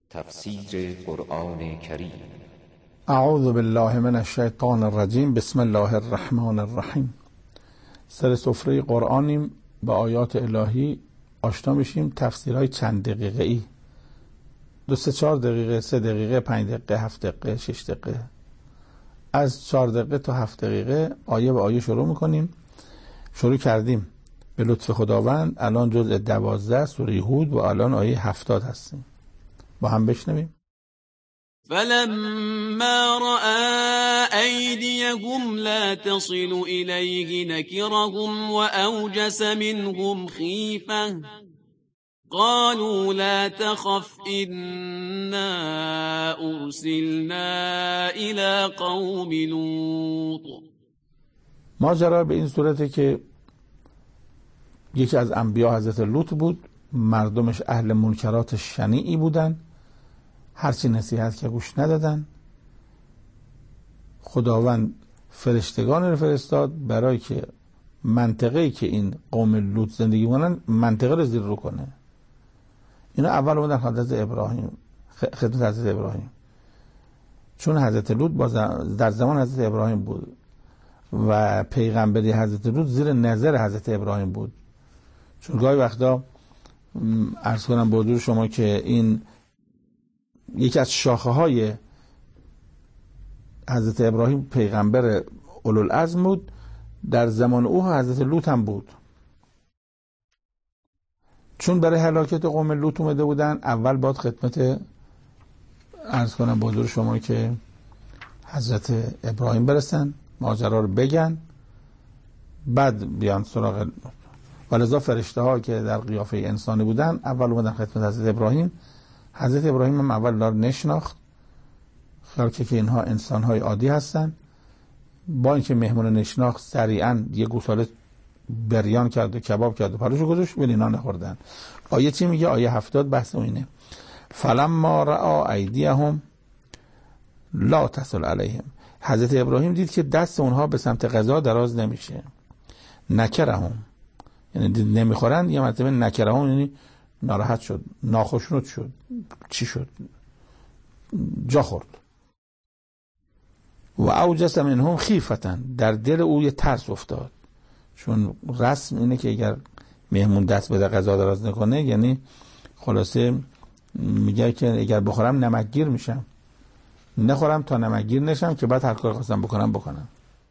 تفسیر قرآن کریم. اعوذ بالله من الشیطان الرجیم. بسم الله الرحمن الرحیم. سر سفره قرآنیم، با آیات الهی آشنا میشیم. تفسیرهای چند دقیقه ای، 2-4 دقیقه، 3 دقیقه، 5 دقیقه، 7 دقیقه، 6 دقیقه. از 4 دقیقه تا 7 دقیقه آیه به آیه شروع میکنیم. شروع کردیم به لطف خداوند. الان جزء 12 سوره هود و الان آیه 70 هستیم. با هم بشنویم. فلما رأى أيديهم لا تصل إليه نكرهم وأوجس منهم خيفة قالوا لا تخف إنا أرسلنا إلى قوم لوط. ماجرا به این صورته که یکی از انبیا حضرت لوط بود. مردمش اهل منکرات شنیعی بودن، هرچی نصیحت که گوش ندادن. خداوند فرشتگان رو فرستاد برای که منطقه‌ای که این قوم لوط زندگی می‌کنن منطقه رو زیر رو کنه. اینا اول اومدن خدمت حضرت ابراهیم، چون حضرت لوط در زمان حضرت ابراهیم بود و پیغمبری حضرت لوط زیر نظر حضرت ابراهیم بود. چون گاهی وقتا عرض کنم به حضور شما که این یکی از شاخه های حضرت ابراهیم پیغمبر اولوالعزم بود، در زمان او حضرت لوط هم بود. چون برای هلاکت قوم لوط اومده بودن، اول باید خدمت عرض کنم به حضور شما که حضرت ابراهیم برسن، ماجرا رو بگن، بعد بیان سراغ. ولذا فرشته ها که در قیافه انسانی بودن اول اومدن خدمت حضرت ابراهیم. حضرت ابراهیم هم اول دار نشناخت، خیال که اینها انسان های عادی هستن. با اینکه مهمون نشناخت، سریعا یه گوساله بریان کرد و کباب کرد و پلوشو گذاشت، ولی اینا نخوردن. آیه چی میگه؟ آیه 70 بحث اینه. فلما رأى ایدیهم لا تصل علیهم. حضرت ابراهیم دید که دست اونها به سمت غذا دراز نمیشه. نکرهم یعنی دید نمیخورن، یه مرتبه نکرهم یعنی ناراحت شد، ناخشنود شد. چی شد؟ جا خورد. و اوجس منهم خیفة، در دل او یه ترس افتاد. چون رسم اینه که اگر مهمون دست بده غذا دراز نکنه، یعنی خلاصه میگه که اگر بخورم نمکگیر میشم، نخورم تا نمکگیر نشم که بعد هر کار خواستم بکنم.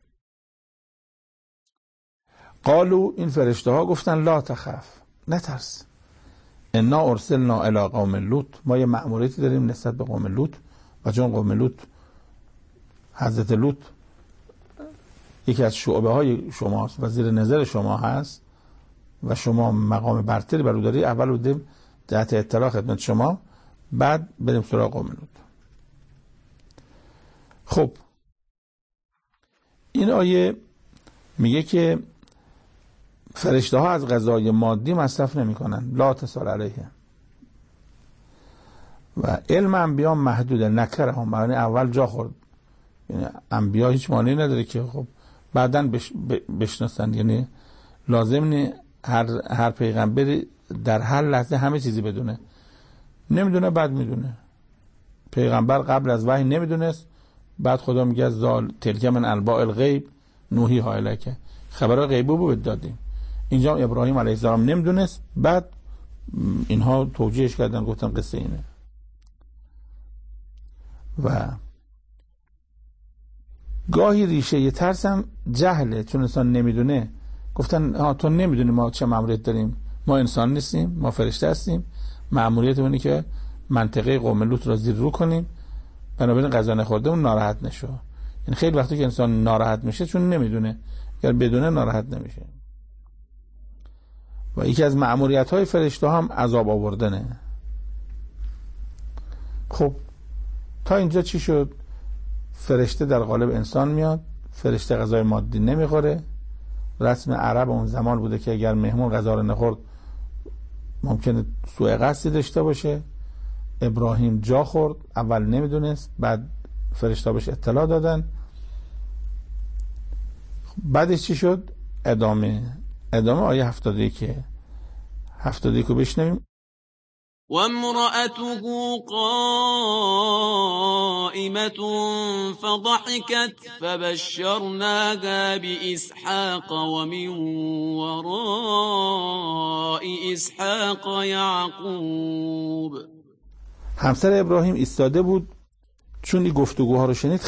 قالو، این فرشته ها گفتن لا تخف، نترس، انا ارسلنا الی قوم لوط، ما یه مأموریتی داریم نسبت به قوم لوط. و چون قوم لوط حضرت لوط یکی از شعبه های شماست و زیر نظر شما هست و شما مقام برتری بر او داری، اول بودیم جهت اطلاع خدمت شما، بعد بریم سراغ قوم لوط. خب این آیه میگه که فرشته ها از غذای مادی مصرف نمی کنن. لا تصل علیه. و علم انبیا محدوده. نکره هم معنی اول جا خورد، یعنی انبیا هیچ معنی نداره که خب بعدن بشناسن. یعنی لازم نی هر پیغمبری در هر لحظه همه چیزی بدونه. نمیدونه بعد میدونه. پیغمبر قبل از وحی نمیدونست، بعد خدا میگه زال تلک من انباء الغیب نوحی ها الیک، خبرهای غیبی بود دادیم. اینجا ابراهیم علیه السلام نمیدونست، بعد اینها توجیهش کردن، گفتن قصه اینه. و گاهی ریشه یه ترسم جهله، چون انسان نمیدونه. گفتن تو نمیدونی ما چه مأموریت داریم، ما انسان نیستیم، ما فرشته هستیم، مأموریت اینه که منطقه قوم لوط را زیر رو کنیم، بنابراین غذا نخورده اون ناراحت نشو. این خیلی وقتی که انسان ناراحت میشه چون نمیدونه، اگر بدونه ناراحت نمیشه. و یکی از مأموریت های فرشته هم عذاب آوردنه. خب تا اینجا چی شد؟ فرشته در قالب انسان میاد، فرشته غذای مادی نمیخوره. رسم عرب اون زمان بوده که اگر مهمون غذا رو نخورد ممکنه سوء قصدی داشته باشه. ابراهیم جا خورد، اول نمیدونست، بعد فرشته بهش اطلاع دادن. بعدش چی شد؟ ادامه آیه 71 رو بشنویم. وامرأته قائمة فضحكت فبشرناها بإسحاق ومن وراء إسحاق یعقوب. همسر ابراهیم ایستاده بود، چون این گفتگوها رو شنید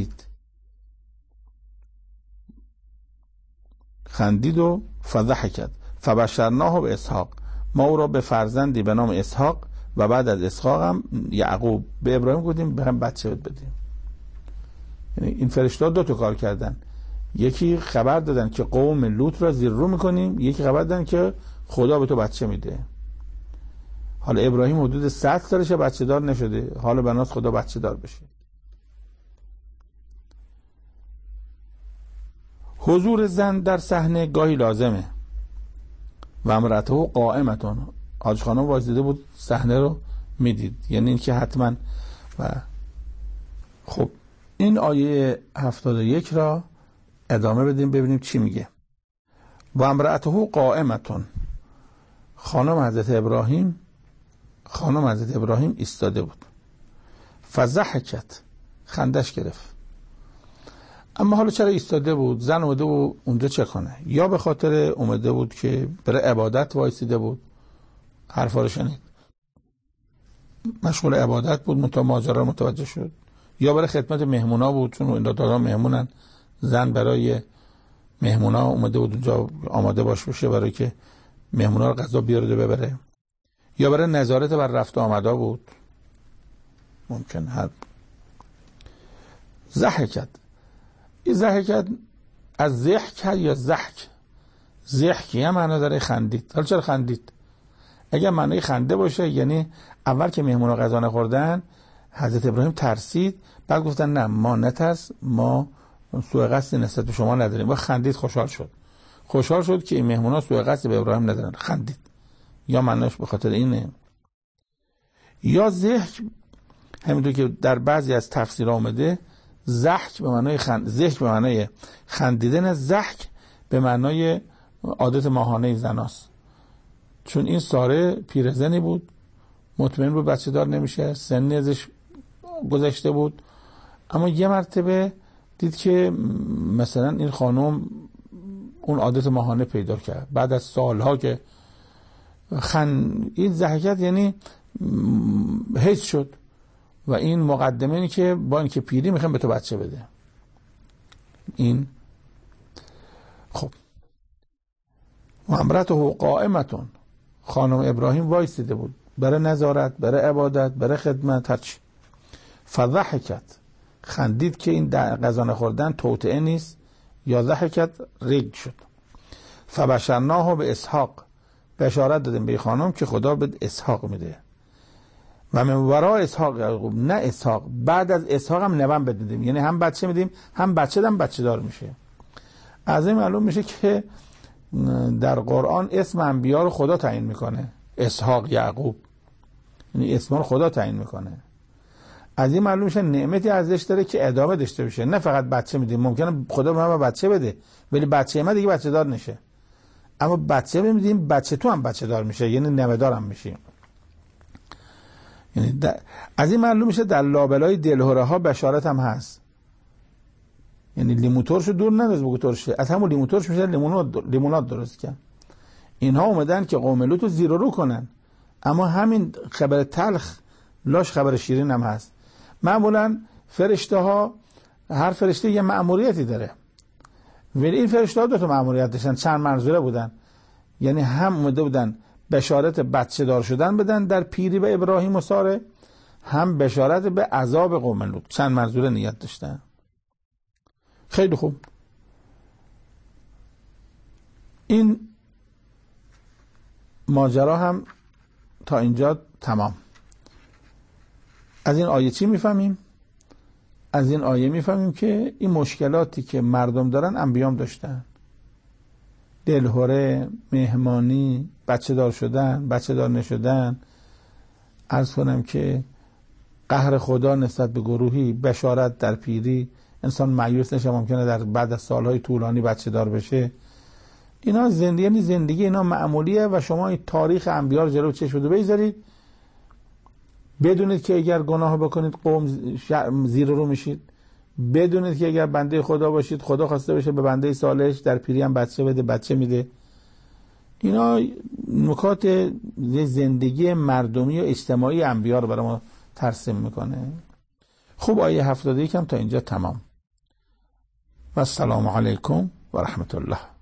خندید و فضحکت فبشرناه به اسحاق، ما او را به فرزندی به نام اسحاق و بعد از اسحاق هم یعقوب به ابراهیم گفتیم به هم بچه بدیم. یعنی این فرشته‌ها دو تا کار کردن، یکی خبر دادن که قوم لوط را زیر رو میکنیم، یکی خبر دادن که خدا به تو بچه میده. حالا ابراهیم حدود 100 سالشه بچه دار نشده، حالا بناس خدا بچه دار بشه. حضور زن در صحنه گاهی لازمه. و امرأته قائمتون، حاج خانم وایساده بود صحنه رو میدید، یعنی این که حتما. و خب این آیه 71 را ادامه بدیم ببینیم چی میگه. و امرأته قائمتون، خانم حضرت ابراهیم ایستاده بود. فضحکت، خندش گرفت. اما حالا چرا ایستاده بود؟ زن اومده بود اونجا چه کنه؟ یا به خاطر اومده بود که برای عبادت وایسیده بود، حرفا رو شنید مشغول عبادت بود، ماجرا متوجه شد، یا برای خدمت مهمونا بود، چون این دادا مهمونن، زن برای مهمونا اومده بود اونجا آماده باشه برای که مهمونا رو غذا بیاره ببره، یا برای نظارت بر رفت و آمدا بود. ممکن هر ضحکت. این ضحکت از ضحک یا ضحک یه معنا داره خندید. حالا چرا خندید؟ اگر معنی خنده باشه یعنی اول که مهمونا غذا نخوردن حضرت ابراهیم ترسید، بعد گفتن نه ما نترس، ما سوء قصدی نسبت به شما نداریم. و خندید، خوشحال شد که این مهمونا سوء قصدی به ابراهیم ندارن، خندید. یا معنیش به خاطر اینه. یا ضحک همینطور که در بعضی از تفسیرها اومده، ضحک به معنای ضحک به معنای خندیدن، ضحک به معنای عادت ماهانه زناست. چون این ساره پیرزنی بود، مطمئن بود بچه دار نمیشه، سنی ازش گذشته بود، اما یه مرتبه دید که مثلا این خانم اون عادت ماهانه پیدا کرد بعد از سالها که این ضحکت یعنی حس شد. و این مقدمه اینه که با اینکه پیری میخوام به تو بچه بده. این خب و امرأته قائمتون، خانم ابراهیم وایسیده بود برای نظارت، برای عبادت، برای خدمت، هرچی. فضحکت، خندید که این غذا نخوردن توطئه نیست، یا ضحکت ریگ شد. فبشرناه به اسحاق، بشارت دادیم به خانم که خدا به اسحاق میده. و من ورای اسحاق یعقوب، نه اسحاق، بعد از اسحاق هم نوام بدیم، یعنی هم بچه میدیم هم بچه دار میشه. از این معلوم میشه که در قرآن اسم انبیا رو خدا تعیین میکنه، اسحاق، یعقوب، یعنی اسم رو خدا تعیین میکنه. از این معلوم میشه نعمتی ازش داره که ادامه داشته باشه، نه فقط بچه میدیم. ممکنه خدا به ما بچه بده ولی بچه ما دیگه بچه دار نشه، اما بچه میدیم بچه تو هم بچه دار میشه، یعنی نوه دار هم میشیم. یعنی از این معلوم میشه در لابلای دلهره ها بشارت هم هست. یعنی لیمو رو دور ننداز بگو ترشه، از همون لیمو ترش میشه لیموناد درست کن. اینها اومدن که قوم لوط رو زیر و رو کنن، اما همین خبر تلخ لاش خبر شیرین هم هست. معمولا فرشته ها، هر فرشته یه مأموریتی داره، ولی این فرشته ها دو تا مأموریت داشتن، چند منظوره بودن. یعنی هم اومده بودن بشارت بچه دار شدن بدن در پیری به ابراهیم و ساره، هم بشارت به عذاب قوم لوط، چند منظوره نیت داشتن. خیلی خوب. این ماجرا هم تا اینجا تمام. از این آیه چی میفهمیم؟ از این آیه میفهمیم که این مشکلاتی که مردم دارن انبیام داشتن. دلهره، مهمانی، بچه دار شدن، بچه دار نشدن، عرض کنم که قهر خدا نسبت به گروهی، بشارت در پیری، انسان مایوس نشه، ممکنه در بعد از سالهای طولانی بچه دار بشه. اینا زندگی اینا معمولیه و شما این تاریخ انبیا رو جلو چشم بگذارید بدونید که اگر گناه بکنید قوم زیر رو میشید. بدونید که اگر بنده خدا باشید خدا خواسته باشه به بنده صالحش در پیری هم بچه بده، بچه میده. اینا نکات زندگی مردمی و اجتماعی انبیا رو برای ما ترسیم میکنه. خب آیه 71 هم تا اینجا تمام. و السلام علیکم و رحمت الله.